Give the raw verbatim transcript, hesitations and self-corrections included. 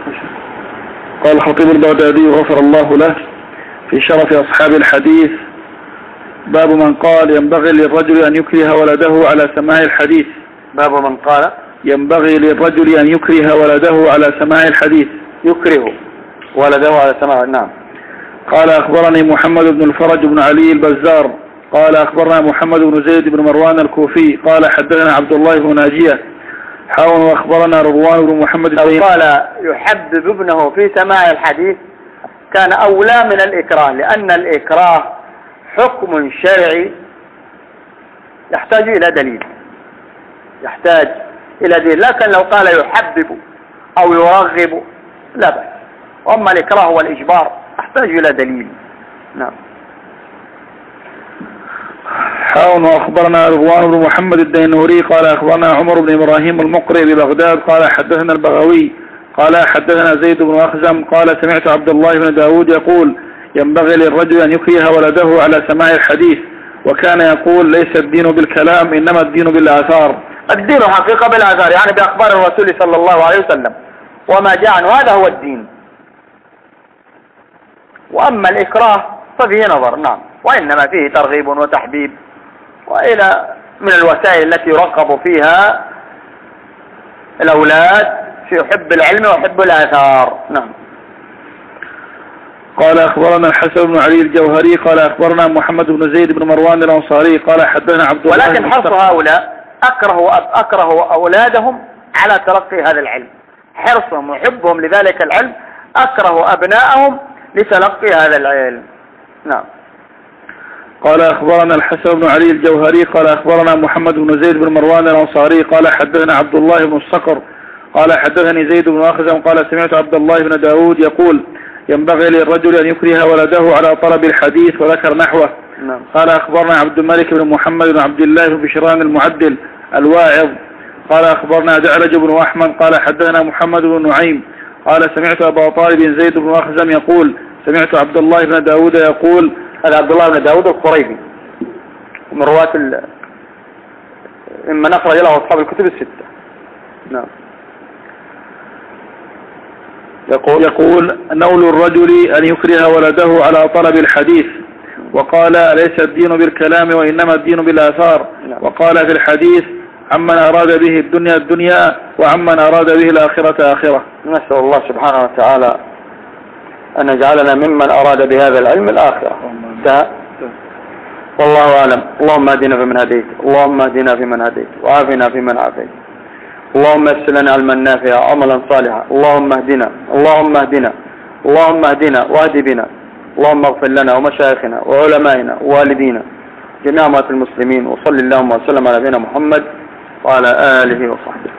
قال الخطيب البغدادي غفر الله له في شرف أصحاب الحديث: باب من قال ينبغي للرجل أن يكره ولده على سماع الحديث. باب من قال ينبغي للرجل أن يكره ولده على سماع الحديث. يكره ولده على سماع. نعم. قال أخبرني محمد بن الفرج بن علي البزار قال أخبرنا محمد بن زيد بن مروان الكوفي قال حدثنا عبد الله بن ناجية حاول وأخبرنا رضوان بن محمد. لو قال يحبب ابنه في سماع الحديث كان أولى من الإكراه، لأن الإكراه حكم شرعي يحتاج إلى دليل يحتاج إلى دليل لكن لو قال يحبب أو يرغب لا بأس. وأما الإكراه والإجبار يحتاج إلى دليل. نعم. حاول وأخبرنا رضوان بن محمد الدينوري قال أخبرنا عمر بن إبراهيم المقري ببغداد قال حدثنا البغوي قال حدثنا زيد بن أخزم قال سمعت عبد الله بن داود يقول ينبغي للرجل أن يكره ولده على سماع الحديث، وكان يقول ليس الدين بالكلام إنما الدين بالآثار. الدين حقيقة بالآثار، يعني بأخبار الرسول صلى الله عليه وسلم وما جاء عنه، هذا هو الدين. وأما الإكراه ففيه نظر. نعم. وإنما فيه ترغيب وتحبيب وإلى من الوسائل التي يرغب فيها الأولاد في حب العلم وحب الآثار. نعم. قال أخبرنا الحسن بن علي الجوهري قال أخبرنا محمد بن زيد بن مروان الأنصاري قال حدثنا عبد الله. ولكن حرص هؤلاء أكرهوا أكرهوا أولادهم على تلقي هذا العلم، حرصهم وحبهم لذلك العلم أكرهوا أبنائهم لتلقي هذا العلم. نعم. قال أخبرنا الحسن بن علي الجوهري قال أخبرنا محمد بن زيد بن مروان الأنصاري قال حدثنا عبد الله بن الصقر قال حدثني زيد بن أخزم قال سمعت عبد الله بن داود يقول ينبغي للرجل أن يكره ولده على طلب الحديث وذكر نحوه. نعم. قال أخبرنا عبد الملك بن محمد بن عبد الله بن بشران المعدل الواعظ قال أخبرنا دعرج بن أحمد قال حدثنا محمد بن نعيم قال سمعت أبا طالب زيد بن أخزم يقول سمعت عبد الله بن داود يقول. هذا عبد الله بن داود القريبي من رواة ال... مما نخرج له أصحاب الكتب الستة. نعم. يقول, يقول نول الرجل أن يكره ولده على طلب الحديث، وقال ليس الدين بالكلام وإنما الدين بالآثار. نعم. وقال في الحديث عمن أراد به الدنيا الدنيا وعمن أراد به الآخرة آخرة. نسأل الله سبحانه وتعالى أن يجعلنا ممن أراد بهذا العلم الآخرة. والله أعلم. اللهم اهدنا فيمن هديت، اللهم اهدنا فيمن هديت، وعافنا فيمن عافيت، اللهم يسر لنا علما نافعا عملا صالحا، اللهم اهدنا اللهم اهدنا اللهم اهدنا واهد بنا، اللهم اغفر لنا ومشايخنا وعلمائنا ووالدينا جميع أموات المسلمين، وصل اللهم وسلم على نبينا محمد وعلى آله وصحبه.